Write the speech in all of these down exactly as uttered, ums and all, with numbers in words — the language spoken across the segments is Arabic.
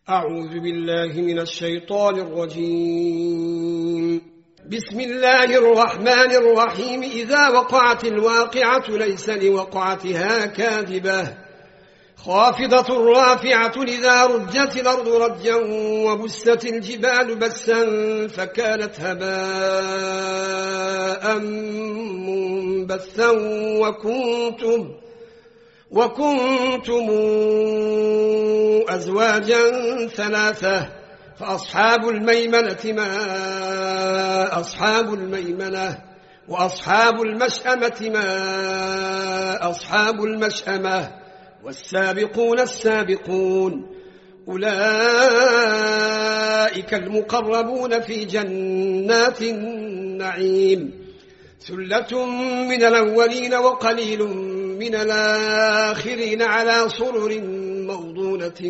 أعوذ بالله من الشيطان الرجيم. بسم الله الرحمن الرحيم. إذا وقعت الواقعة ليس لوقعتها كاذبة خافضة رافعة. إذا رجت الأرض رجا وبست الجبال بسا فكانت هباء منبثا وكنتم وكنتم أزواجا ثلاثة فأصحاب الميمنة ما أصحاب الميمنة وأصحاب المشأمة ما أصحاب المشأمة والسابقون السابقون أولئك المقربون في جنات النعيم. ثلة من الأولين وقليل من الآخرين على سرر موضونة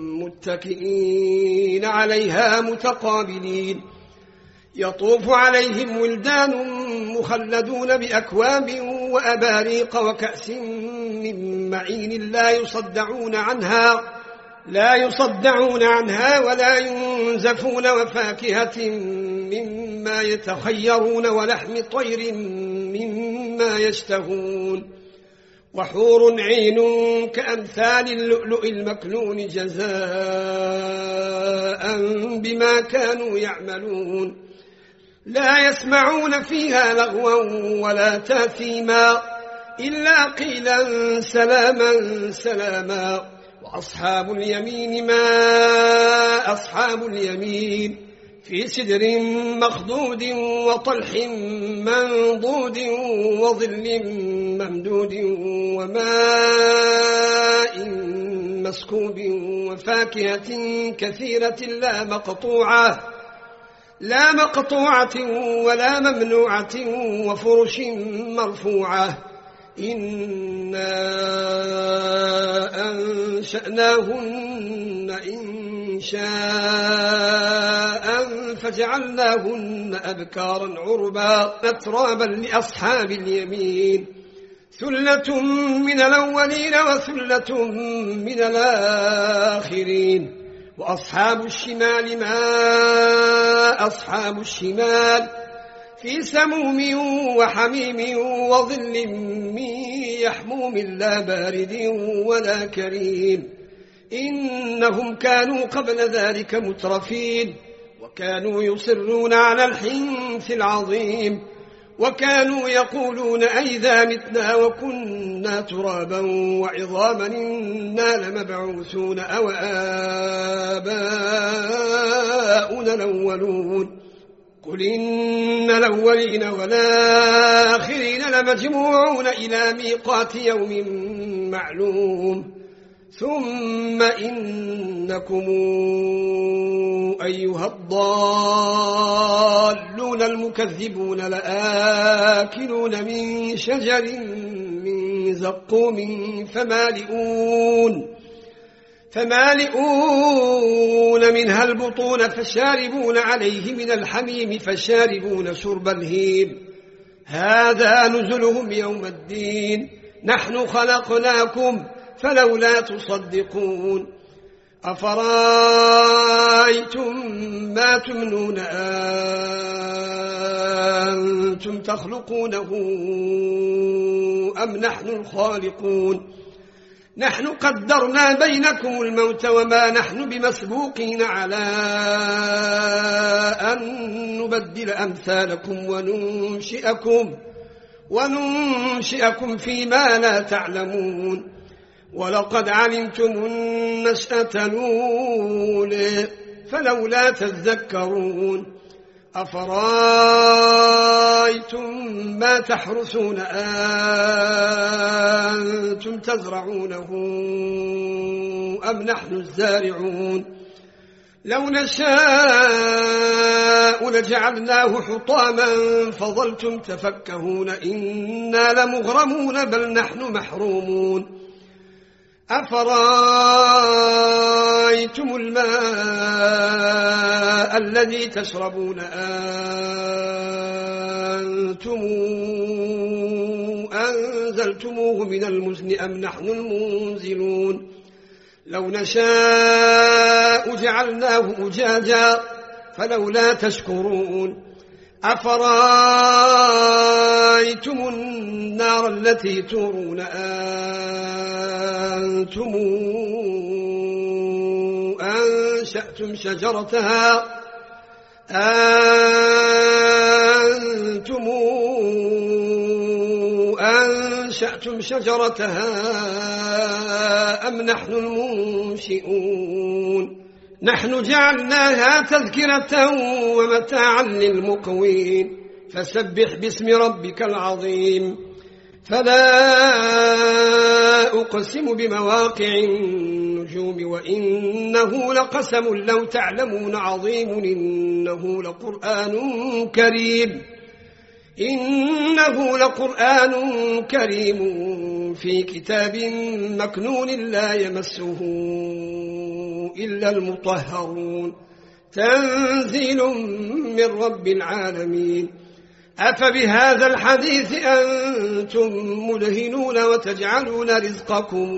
متكئين عليها متقابلين. يطوف عليهم ولدان مخلدون بأكواب وأباريق وكأس من معين لا يصدعون عنها لا يصدعون عنها ولا ينزفون وفاكهة مما يتخيرون ولحم طير مما يشتهون وحور عين كأمثال اللؤلؤ المكنون جزاء بما كانوا يعملون. لا يسمعون فيها لغوا ولا تاثيما إلا قيلا سلاما سلاما. وأصحاب اليمين ما أصحاب اليمين في سدر مخضود وطلح منضود وظل ممدود وماء مسكوب وفاكهة كثيرة لا مقطوعة لا مقطوعة ولا ممنوعة وفرش مرفوعة. إنا أنشأناهن إن شاء فجعلناهن أبكارا عربا أترابا لأصحاب اليمين. ثلة من الأولين وثلة من الآخرين. وأصحاب الشمال ما أصحاب الشمال في سموم وحميم وظل من يحموم لا بارد ولا كريم. إنهم كانوا قبل ذلك مترفين وكانوا يصرون على الحنث العظيم وكانوا يقولون أئذا متنا وكنا ترابا وعظاما إنا لمبعوثون أو آباؤنا الأولون. قل إن الأولين والآخرين لمجموعون إلى ميقات يوم معلوم. ثم إنكم أيها الضالون المكذبون لآكلون من شجر من زقوم فمالئون فمالئون منها البطون فشاربون عليه من الحميم فشاربون شرب الهيم. هذا نزلهم يوم الدين. نحن خلقناكم فلولا تصدقون. أفرأيتم ما تمنون أنتم تخلقونه أم نحن الخالقون؟ نحن قدرنا بينكم الموت وما نحن بمسبوقين على أن نبدل أمثالكم وننشئكم وننشئكم فيما لا تعلمون. ولقد علمتم النشأة الأولى فلولا تذكرون. أفرأيتم ما تحرثون أنتم تزرعونه أم نحن الزارعون؟ لو نشاء لجعلناه حطاما فظلتم تفكهون إنا لمغرمون بل نحن محرومون. أفرأيتم الماء الذي تشربون أنتم أنزلتموه من المزن أم نحن المنزلون؟ لو نشاء جعلناه أجاجا فلولا تشكرون أفرأيتم النار التي تورون أنتم أنشأتم شجرتها أنتم أنشأتم شجرتها أم نحن المنشئون نحن جعلناها تذكرة ومتاعا للمقوين فسبح باسم ربك العظيم فلا أقسم بمواقع النجوم وإنه لقسم لو تعلمون عظيم إنه لقرآن كريم إنه لقرآن كريم في كتاب مكنون لا يمسه إلا المطهرون تنزيل من رب العالمين أفبهذا الحديث أنتم مدهنون وتجعلون رزقكم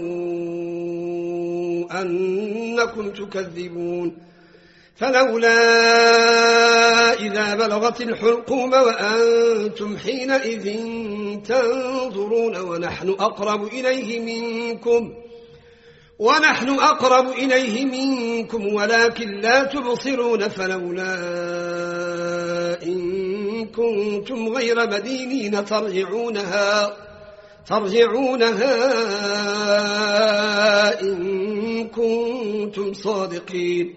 أنكم تكذبون فلولا إذا بلغت الحلقوم وأنتم حينئذ تنظرون ونحن أقرب إليه منكم ونحن أقرب إليه منكم ولكن لا تبصرون فلولا إن كنتم غير مدينين ترجعونها ترجعونها إن كنتم صادقين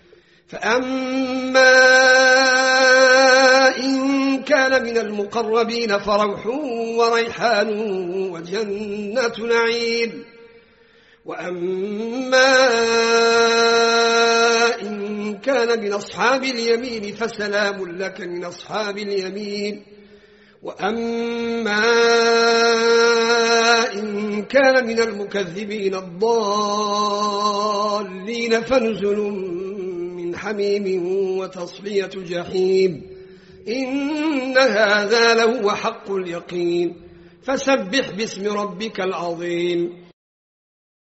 فأما إن كان من المقربين فروح وريحان وجنة نعيم وأما إن كان من أصحاب اليمين فسلام لك من أصحاب اليمين وأما إن كان من المكذبين الضالين فنزل من حميم وتصلية جحيم إن هذا لهو حق اليقين فسبح باسم ربك العظيم